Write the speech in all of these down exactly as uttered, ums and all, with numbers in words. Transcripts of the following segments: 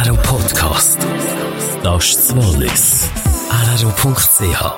R R O Podcast. Das ist das Wallis. R R O Punkt C H.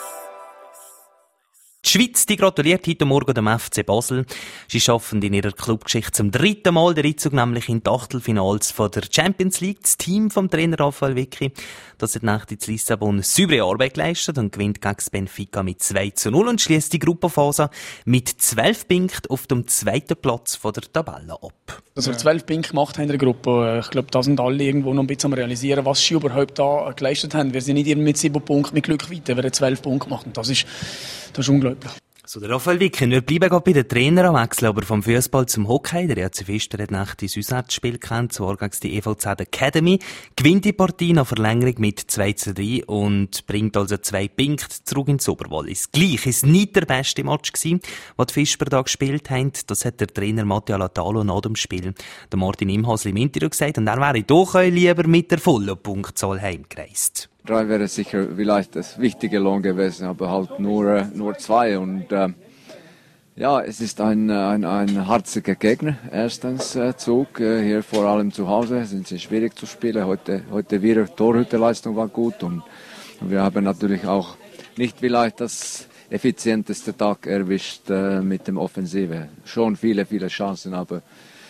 Die Schweiz die gratuliert heute Morgen dem F C Basel. Sie schaffen in ihrer Clubgeschichte zum dritten Mal den Einzug nämlich in die Achtelfinals von der Champions League. Das Team vom Trainer Raphael Vicky, das hat nach in Lissabon saubere Arbeit geleistet und gewinnt gegen das Benfica mit zwei zu null und schließt die Gruppenphase mit zwölf Punkten auf dem zweiten Platz von der Tabelle ab. Dass wir zwölf Punkte gemacht haben in der Gruppe, ich glaube, da sind alle irgendwo noch ein bisschen am realisieren, was sie überhaupt da geleistet haben. Wir sind nicht mit sieben Punkten mit Glück weiter, wir haben zwölf Punkte gemacht und das ist, das ist unglaublich. So, der Raphael Vicky, wir bleiben gerade bei den Trainern wechseln, aber vom Fußball zum Hockey. Der E C Pfister hat nach dem Auswärtsspiel gekannt, zwar gegen die E V Z Academy, gewinnt die Partie nach Verlängerung mit zwei zu drei und bringt also zwei Punkte zurück ins Oberwallis. Gleich ist nicht der beste Match gewesen, den die Fischer da gespielt haben. Das hat der Trainer Mattia Latalo nach dem Spiel der Martin Imhasli im Interview gesagt und er wäre doch lieber mit der vollen Punktzahl heimgereist. Drei wäre sicher vielleicht das wichtige Lohn gewesen, aber halt nur, nur zwei. Und äh, ja, es ist ein, ein, ein harziger Gegner. Erstens äh, Zug, äh, hier vor allem zu Hause sind sie schwierig zu spielen. Heute, heute wieder Torhüterleistung war gut und, und wir haben natürlich auch nicht vielleicht das effizienteste Tag erwischt äh, mit dem Offensive. Schon viele, viele Chancen, aber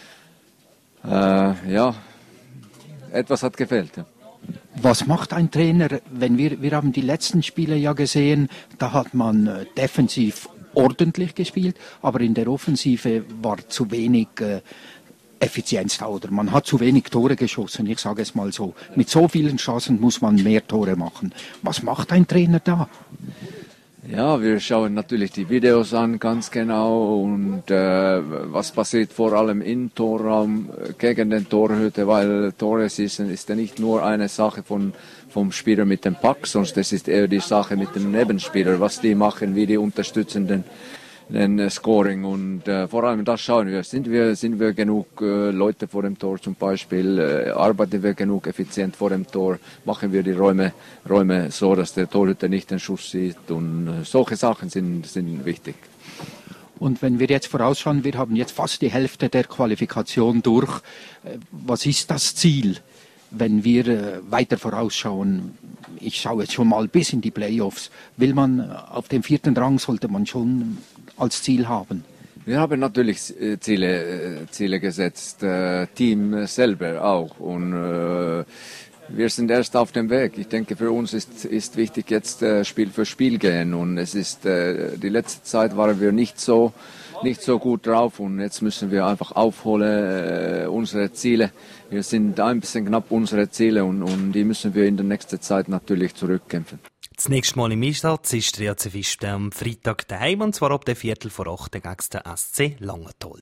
äh, ja, etwas hat gefehlt. Ja. Was macht ein Trainer, wenn wir, wir haben die letzten Spiele ja gesehen, da hat man äh, defensiv ordentlich gespielt, aber in der Offensive war zu wenig äh, Effizienz da oder man hat zu wenig Tore geschossen, ich sage es mal so. Mit so vielen Chancen muss man mehr Tore machen. Was macht ein Trainer da? Ja, wir schauen natürlich die Videos an, ganz genau, und äh, was passiert vor allem im Torraum gegen den Torhüter, weil Tore schießen ist ja nicht nur eine Sache von, vom Spieler mit dem Pack, sondern das ist eher die Sache mit dem Nebenspieler, was die machen, wie die unterstützen den, den äh, Scoring und äh, vor allem das schauen wir. Sind wir, sind wir genug äh, Leute vor dem Tor zum Beispiel, äh, arbeiten wir genug effizient vor dem Tor, machen wir die Räume, Räume so, dass der Torhüter nicht den Schuss sieht und äh, solche Sachen sind, sind wichtig. Und wenn wir jetzt vorausschauen, wir haben jetzt fast die Hälfte der Qualifikation durch. Äh, was ist das Ziel, wenn wir äh, weiter vorausschauen? Ich schaue jetzt schon mal bis in die Playoffs. Will man äh, auf dem vierten Rang, sollte man schon als Ziel haben? Wir haben natürlich Ziele, Ziele gesetzt, äh, Team selber auch. Und äh, wir sind erst auf dem Weg. Ich denke, für uns ist, ist wichtig jetzt äh, Spiel für Spiel gehen. Und es ist äh, die letzte Zeit waren wir nicht so nicht so gut drauf und jetzt müssen wir einfach aufholen äh, unsere Ziele. Wir sind ein bisschen knapp unsere Ziele und, und die müssen wir in der nächsten Zeit natürlich zurückkämpfen. Das nächste Mal im Einsatz ist der E C Pfister am Freitag daheim und zwar ab der Viertel vor acht gegen den S C Langenthal.